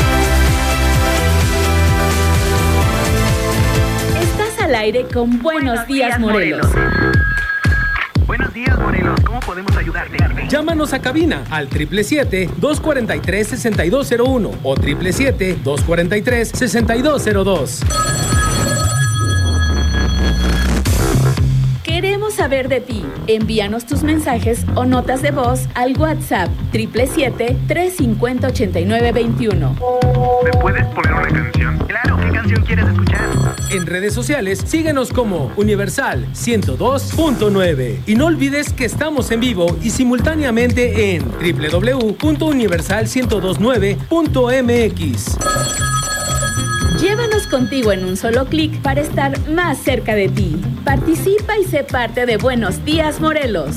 [SPEAKER 8] Al aire con Buenos Días, Morelos.
[SPEAKER 13] Buenos días, Morelos. ¿Cómo podemos ayudarte?
[SPEAKER 14] Llámanos a cabina al siete siete siete, dos cuatro tres, seis dos cero uno o siete siete siete, dos cuatro tres, seis dos cero dos.
[SPEAKER 8] Queremos saber de ti. Envíanos tus mensajes o notas de voz al WhatsApp siete siete siete, tres cinco cero, ocho nueve dos uno.
[SPEAKER 13] ¿Me puedes poner una canción? Claro, ¿qué canción quieres escuchar?
[SPEAKER 14] En redes sociales, síguenos como Universal ciento dos punto nueve. Y no olvides que estamos en vivo y simultáneamente en doble u doble u doble u punto universal ciento veintinueve punto m x.
[SPEAKER 8] Llévanos contigo en un solo clic para estar más cerca de ti. Participa y sé parte de Buenos Días, Morelos.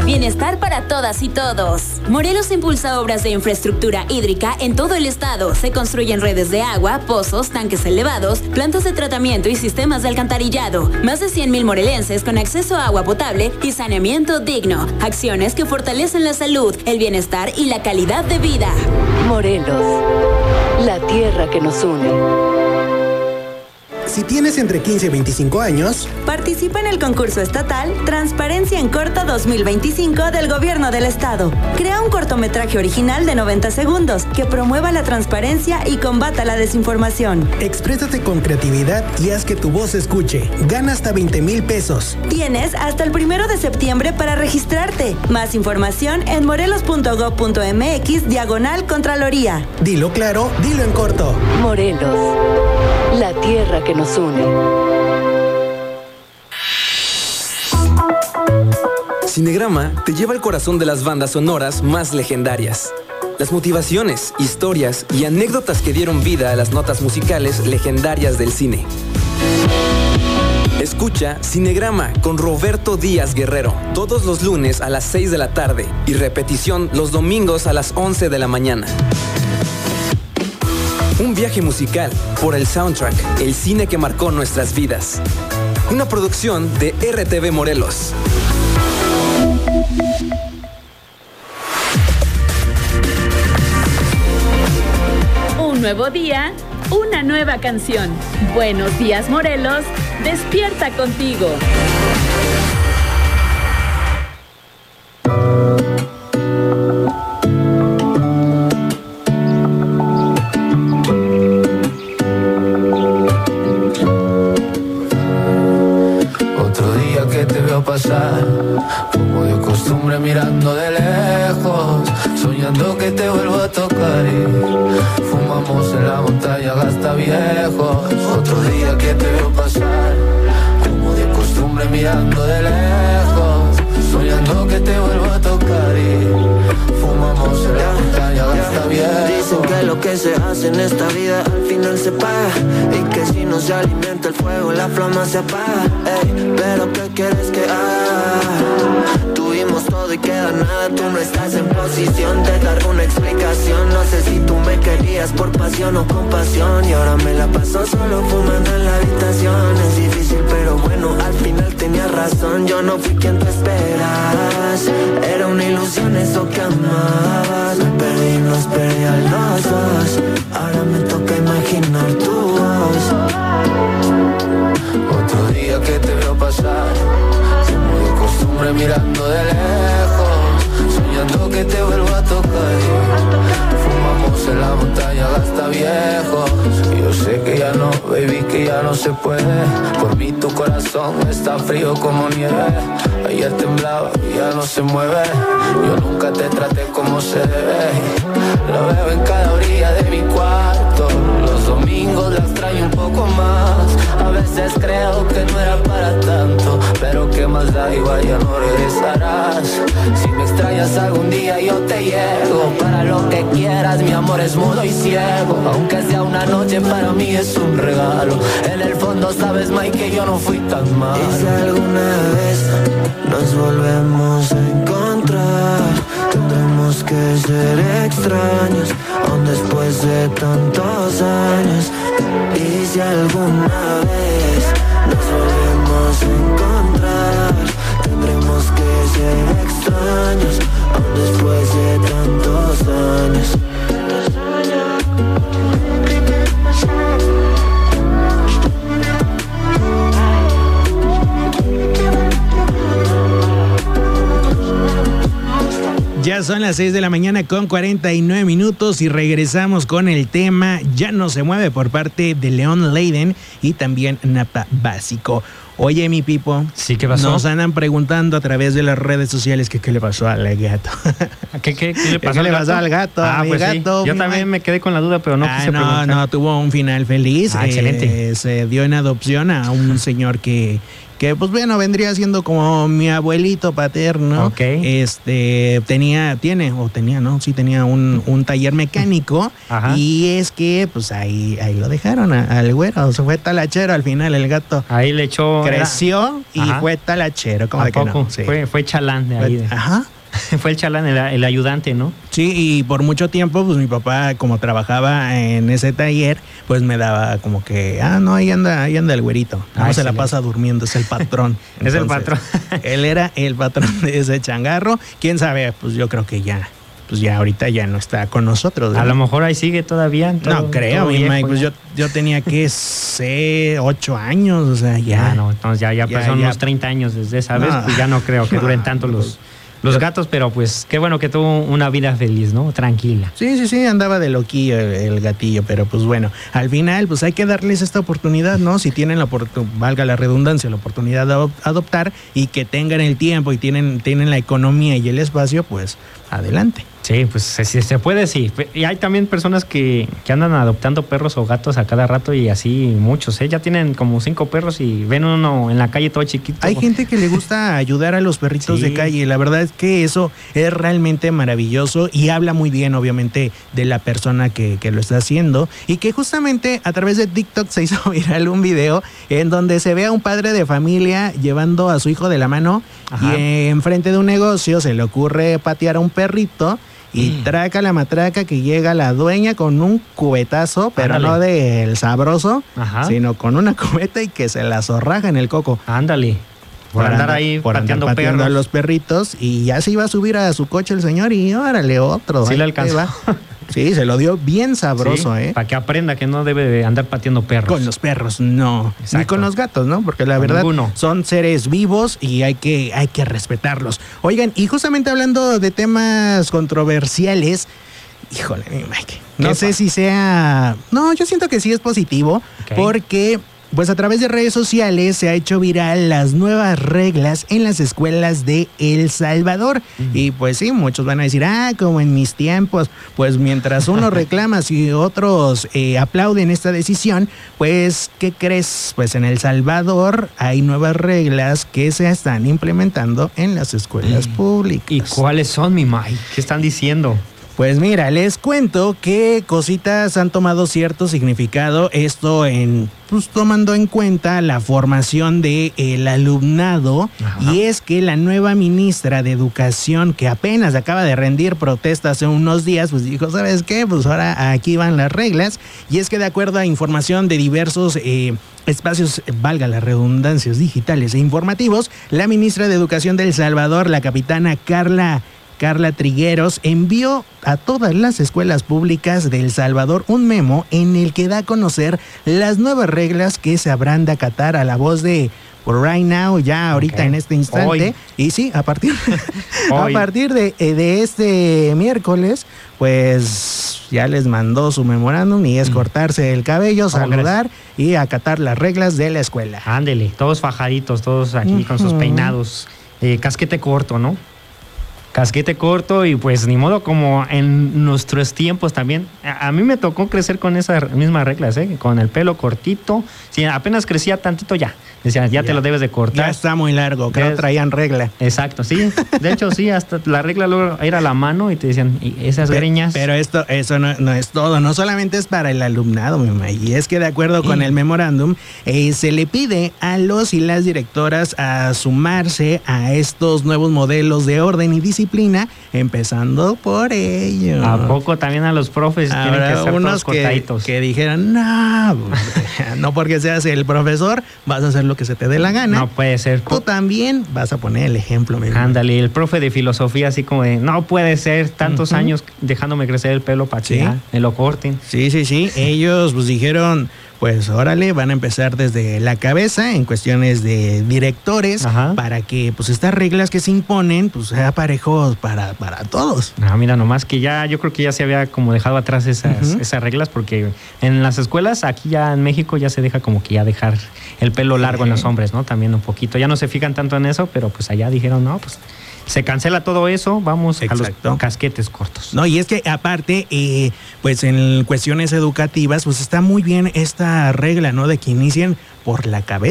[SPEAKER 15] Bienestar para todas y todos. Morelos impulsa obras de infraestructura hídrica en todo el estado. Se construyen redes de agua, pozos, tanques elevados, plantas de tratamiento y sistemas de alcantarillado. Más de cien mil morelenses con acceso a agua potable y saneamiento digno. Acciones que fortalecen la salud, el bienestar y la calidad de vida.
[SPEAKER 2] Morelos, la tierra que nos une.
[SPEAKER 16] Si tienes entre quince y veinticinco años,
[SPEAKER 11] participa en el concurso estatal Transparencia en Corto dos mil veinticinco del Gobierno del Estado. Crea un cortometraje original de noventa segundos que promueva la transparencia y combata la desinformación.
[SPEAKER 16] Exprésate con creatividad y haz que tu voz se escuche. Gana hasta veinte mil pesos.
[SPEAKER 11] Tienes hasta el primero de septiembre para registrarte. Más información en morelos punto gob punto mx diagonal Contraloría.
[SPEAKER 16] Dilo claro, dilo en corto.
[SPEAKER 2] Morelos, la tierra que nos une.
[SPEAKER 17] Cinegrama te lleva al corazón de las bandas sonoras más legendarias. Las motivaciones, historias y anécdotas que dieron vida a las notas musicales legendarias del cine. Escucha Cinegrama con Roberto Díaz Guerrero todos los lunes a las seis de la tarde y repetición los domingos a las once de la mañana. Un viaje musical por el soundtrack, el cine que marcó nuestras vidas. Una producción de R T V Morelos.
[SPEAKER 8] Un nuevo día, una nueva canción. Buenos días, Morelos. Despierta contigo.
[SPEAKER 18] Pasar, como de costumbre mirando de lejos, soñando que te vuelvo a tocar y fumamos en la montaña hasta viejos. Otro día que te veo pasar, como de costumbre mirando de lejos, soñando que te vuelvo a tocar y fumamos en la montaña hasta viejos.
[SPEAKER 19] Dicen que lo que se hace en esta vida al final se paga, y que si no se alimenta el fuego la flama se apaga. Ey, pero ¿qué quieres que haga? Tuvimos todo y queda nada, tú no estás en posición de dar una explicación. No sé si tú me querías por pasión o compasión, y ahora me la paso solo fumando en la habitación. Es difícil pero bueno, al final tenías razón. Yo no fui quien tú esperabas, era una ilusión eso que amabas. Me perdí, nos perdí a los dos, ahora me toca imaginar tu voz.
[SPEAKER 18] Otro día que te veo pasar, como de costumbre mirando de lejos, soñando que te vuelvo a tocar. Fumamos en la montaña hasta viejos. Yo sé que ya no, baby, que ya no se puede. Por mí tu corazón está frío como nieve. Ayer temblaba y ya no se mueve. Yo nunca te traté como se debe. Lo veo en cada orilla de mi cuarto. Los domingos la extraño un poco más. A veces creo que no era para tanto, pero qué más da, igual ya no regresarás. Si me extrañas algún día yo te llego. Para lo que quieras, mi amor es mudo y ciego. Aunque sea una noche, para mí es un regalo. En el fondo sabes, Mike, que yo no fui tan mal.
[SPEAKER 19] Y si alguna vez nos volvemos a encontrar, tendremos que ser extraños, aún después de tantos años. Y si alguna vez nos volvemos a encontrar, tendremos que ser extraños, aún después de tantos años.
[SPEAKER 5] Ya son las seis de la mañana con cuarenta y nueve minutos y regresamos con el tema Ya no se mueve por parte de León Leiden y también Napa Básico. Oye, mi Pipo.
[SPEAKER 4] Sí, ¿qué pasó?
[SPEAKER 5] Nos andan preguntando a través de las redes sociales que qué le pasó al gato.
[SPEAKER 4] ¿Qué, qué, qué le pasó,
[SPEAKER 5] ¿Qué
[SPEAKER 4] al,
[SPEAKER 5] le
[SPEAKER 4] gato?
[SPEAKER 5] pasó al gato?
[SPEAKER 4] Ah,
[SPEAKER 5] mi
[SPEAKER 4] pues
[SPEAKER 5] gato,
[SPEAKER 4] sí. Yo
[SPEAKER 5] mi
[SPEAKER 4] también
[SPEAKER 5] ma-
[SPEAKER 4] me quedé con la duda, pero no
[SPEAKER 5] ah,
[SPEAKER 4] quise
[SPEAKER 5] no,
[SPEAKER 4] preguntar.
[SPEAKER 5] no, tuvo un final feliz.
[SPEAKER 4] Ah,
[SPEAKER 5] Eh,
[SPEAKER 4] excelente.
[SPEAKER 5] Se dio en adopción a un señor que... que pues bueno, vendría siendo como mi abuelito paterno.
[SPEAKER 4] Ok.
[SPEAKER 5] Este, tenía tenía, tiene, o tenía, ¿no? Sí, tenía un, un taller mecánico. Ajá. Y es que, pues ahí, ahí lo dejaron a, al güero. Se fue talachero al final el gato.
[SPEAKER 4] Ahí le echó.
[SPEAKER 5] Creció era... y Ajá. fue talachero. ¿Cómo de que no?
[SPEAKER 4] Sí. Fue, fue chalán de ahí. De...
[SPEAKER 5] Ajá.
[SPEAKER 4] Fue el chalán, el, el ayudante, ¿no?
[SPEAKER 5] Sí, y por mucho tiempo, pues mi papá, como trabajaba en ese taller, pues me daba como que, ah, no, ahí anda, ahí anda el güerito. No Ay, se sí, la pasa durmiendo, es el patrón.
[SPEAKER 4] Es el patrón.
[SPEAKER 5] Él era el patrón de ese changarro. ¿Quién sabe? Pues yo creo que ya, pues ya ahorita ya no está con nosotros, ¿no?
[SPEAKER 4] A lo mejor ahí sigue todavía. Todo,
[SPEAKER 5] no creo, mi Mike, pues yo, yo tenía que ser ocho años, o sea, ya.
[SPEAKER 4] Ah, no, entonces ya, ya, ya pasaron ya, unos treinta años desde esa vez, no, pues ya no creo que duren tanto los... Los gatos, pero pues qué bueno que tuvo una vida feliz, ¿no? Tranquila.
[SPEAKER 5] Sí, sí, sí, andaba de loquillo el, el gatillo, pero pues bueno, al final pues hay que darles esta oportunidad, ¿no? Si tienen la oportunidad, valga la redundancia, la oportunidad de adoptar y que tengan el tiempo y tienen, tienen la economía y el espacio, pues adelante.
[SPEAKER 4] Sí, pues si se puede, sí. Y hay también personas que, que andan adoptando perros o gatos a cada rato y así muchos, ¿eh? Ya tienen como cinco perros y ven uno en la calle todo chiquito.
[SPEAKER 5] Hay gente que le gusta ayudar a los perritos sí. de calle. La verdad es que eso es realmente maravilloso y habla muy bien, obviamente, de la persona que, que lo está haciendo. Y que justamente a través de TikTok se hizo viral un video en donde se ve a un padre de familia llevando a su hijo de la mano. Ajá. Y enfrente de un negocio se le ocurre patear a un perrito. Y mm. traca la matraca que llega la dueña con un cubetazo, pero Ándale. no del sabroso, Ajá. sino con una cubeta y que se la zorraja en el coco.
[SPEAKER 4] Ándale. Por, por andar, andar ahí por pateando,
[SPEAKER 5] andar pateando
[SPEAKER 4] perros.
[SPEAKER 5] a los perritos y ya se iba a subir a su coche el señor y órale otro.
[SPEAKER 4] Sí le alcanzó.
[SPEAKER 5] Sí, se lo dio bien sabroso, sí, ¿eh?
[SPEAKER 4] Para que aprenda que no debe andar pateando perros.
[SPEAKER 5] Con los perros, no. Exacto. Ni con los gatos, ¿no? Porque la con verdad ninguno. Son seres vivos y hay que, hay que respetarlos. Oigan, y justamente hablando de temas controversiales, híjole, Mike, no sé si sea... No, yo siento que sí es positivo, okay. porque... Pues a través de redes sociales se ha hecho viral las nuevas reglas en las escuelas de El Salvador. Uh-huh. Y pues sí, muchos van a decir, ah, como en mis tiempos. Pues mientras uno reclama y otros eh, aplauden esta decisión, pues, ¿qué crees? Pues en El Salvador hay nuevas reglas que se están implementando en las escuelas uh-huh. públicas.
[SPEAKER 4] ¿Y cuáles son, mi Mike? ¿Qué están diciendo?
[SPEAKER 5] Pues mira, les cuento que cositas han tomado cierto significado, esto en, pues tomando en cuenta la formación del alumnado. Ajá. Y es que la nueva ministra de Educación, que apenas acaba de rendir protesta hace unos días, pues dijo, ¿sabes qué? Pues ahora aquí van las reglas, y es que de acuerdo a información de diversos eh, espacios, valga las redundancias, digitales e informativos, la ministra de Educación de El Salvador, la capitana Carla Carla Trigueros, envió a todas las escuelas públicas de El Salvador un memo en el que da a conocer las nuevas reglas que se habrán de acatar a la voz de por right now, ya ahorita okay. en este instante. Hoy. Y sí, a partir, a partir de, de este miércoles, pues ya les mandó su memorándum y es mm. cortarse el cabello, saludar y acatar las reglas de la escuela.
[SPEAKER 4] Ándele, todos fajaditos, todos aquí uh-huh. con sus peinados, eh, casquete corto, ¿no? Casquete corto y pues ni modo como en nuestros tiempos también. A, a mí me tocó crecer con esas mismas reglas, ¿eh? Con el pelo cortito. Si apenas crecía tantito ya. Decían, ya, ya te lo debes de cortar.
[SPEAKER 5] Ya está muy largo, que no traían regla.
[SPEAKER 4] Exacto, sí. De hecho, sí, hasta la regla luego era la mano y te decían, ¿y esas
[SPEAKER 5] pero,
[SPEAKER 4] greñas?
[SPEAKER 5] Pero esto, eso no, no es todo. No solamente es para el alumnado, mi mamá. Y es que de acuerdo sí. con el memorándum, eh, se le pide a los y las directoras a sumarse a estos nuevos modelos de orden y disciplina, empezando por ello.
[SPEAKER 4] ¿A poco también a los profes
[SPEAKER 5] Ahora,
[SPEAKER 4] tienen que ser
[SPEAKER 5] unos
[SPEAKER 4] todos cortaditos?
[SPEAKER 5] Que, que dijeran, no, no porque seas el profesor, vas a hacer lo que se te dé la gana.
[SPEAKER 4] No puede ser.
[SPEAKER 5] Tú también vas a poner el ejemplo.
[SPEAKER 4] Ándale, el profe de filosofía así como de, no puede ser tantos uh-huh. años dejándome crecer el pelo para que ¿Sí? ya me lo corten.
[SPEAKER 5] Sí, sí, sí. Ellos pues dijeron, pues órale, van a empezar desde la cabeza en cuestiones de directores Ajá. para que pues estas reglas que se imponen pues sea parejo para, para todos.
[SPEAKER 4] No, mira, nomás que ya, yo creo que ya se había como dejado atrás esas, uh-huh. esas reglas porque en las escuelas, aquí ya en México ya se deja como que ya dejar el pelo largo uh-huh. en los hombres, ¿no? También un poquito. Ya no se fijan tanto en eso, pero pues allá dijeron, no, pues se cancela todo eso, vamos Exacto. a los casquetes cortos.
[SPEAKER 5] No, y es que aparte, eh, pues en cuestiones educativas, pues está muy bien esta regla, ¿no? De que inicien por la cabeza.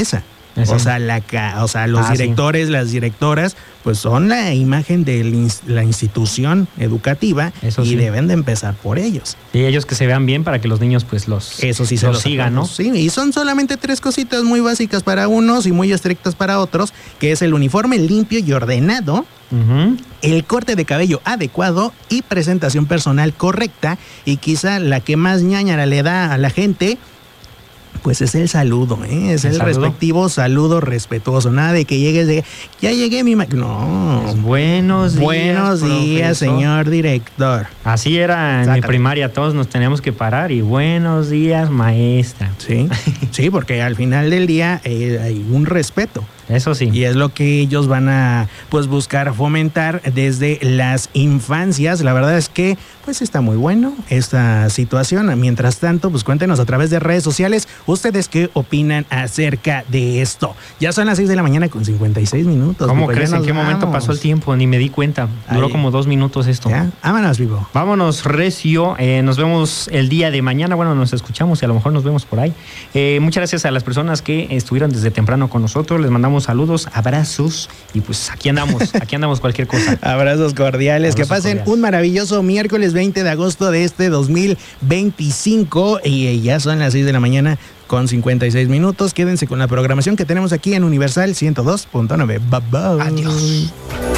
[SPEAKER 5] Eso. O sea, la, o sea, los ah, directores, sí. las directoras, pues son la imagen de la institución educativa. Eso y sí. deben de empezar por ellos.
[SPEAKER 4] Y ellos que se vean bien para que los niños pues los,
[SPEAKER 5] Eso sí
[SPEAKER 4] los,
[SPEAKER 5] se los
[SPEAKER 4] sigan, ¿no?
[SPEAKER 5] Sí, y son solamente tres cositas muy básicas para unos y muy estrictas para otros, que es el uniforme limpio y ordenado, uh-huh. el corte de cabello adecuado y presentación personal correcta, y quizá la que más ñañara le da a la gente, pues es el saludo, ¿eh? Es el, el saludo. respectivo saludo respetuoso. Nada de que llegues de, ya llegué mi... Ma-". No.
[SPEAKER 4] Pues buenos días,
[SPEAKER 5] Buenos días, profesor. Señor director.
[SPEAKER 4] Así era en Sácate. mi primaria, todos nos teníamos que parar y buenos días, maestra.
[SPEAKER 5] Sí, sí, porque al final del día eh, hay un respeto.
[SPEAKER 4] Eso sí.
[SPEAKER 5] Y es lo que ellos van a pues buscar fomentar desde las infancias. La verdad es que pues está muy bueno esta situación. Mientras tanto, pues cuéntenos a través de redes sociales ustedes qué opinan acerca de esto. Ya son las seis de la mañana con cincuenta y seis minutos.
[SPEAKER 4] ¿Cómo pues crees? ¿En qué vamos. momento pasó el tiempo? Ni me di cuenta. Duró Ahí. como dos minutos esto.
[SPEAKER 5] ¿Ya? Vámonos, vivo.
[SPEAKER 4] Vámonos, recio. Eh, nos vemos el día de mañana. Bueno, nos escuchamos y a lo mejor nos vemos por ahí. Eh, muchas gracias a las personas que estuvieron desde temprano con nosotros. Les mandamos saludos, abrazos y pues aquí andamos, aquí andamos cualquier cosa.
[SPEAKER 5] Abrazos cordiales, abrazos que pasen cordiales. Un maravilloso miércoles veinte de agosto de este dos mil veinticinco y ya son las seis de la mañana con cincuenta y seis minutos. Quédense con la programación que tenemos aquí en Universal ciento dos punto nueve. Bye bye.
[SPEAKER 4] Adiós.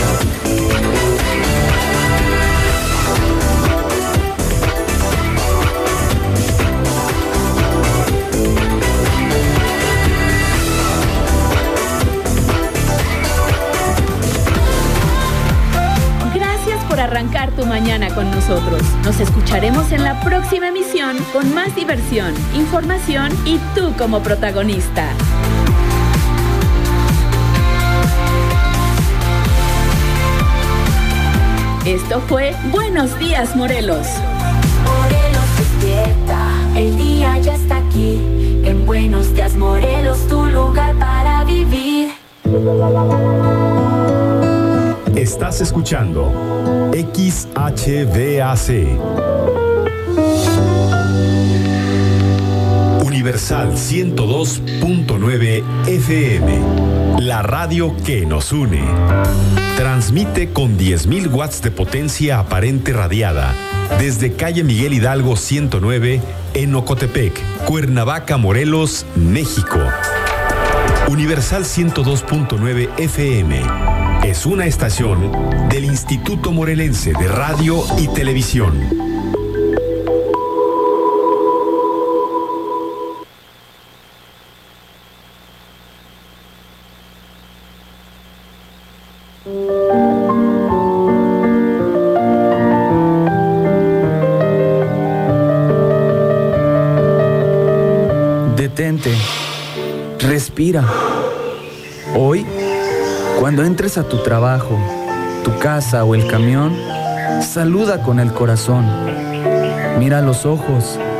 [SPEAKER 8] Arrancar tu mañana con nosotros. Nos escucharemos en la próxima emisión con más diversión, información y tú como protagonista. Esto fue Buenos Días, Morelos.
[SPEAKER 6] Morelos despierta, el día ya está aquí. En Buenos Días, Morelos, tu lugar para vivir.
[SPEAKER 3] Estás escuchando X H V A C Universal ciento dos punto nueve F M, la radio que nos une. Transmite con diez mil watts de potencia aparente radiada desde calle Miguel Hidalgo ciento nueve en Ocotepec, Cuernavaca, Morelos, México. Universal ciento dos punto nueve F M es una estación del Instituto Morelense de Radio y Televisión.
[SPEAKER 20] Detente, respira. Hoy, cuando entres a tu trabajo, tu casa o el camión, saluda con el corazón. Mira a los ojos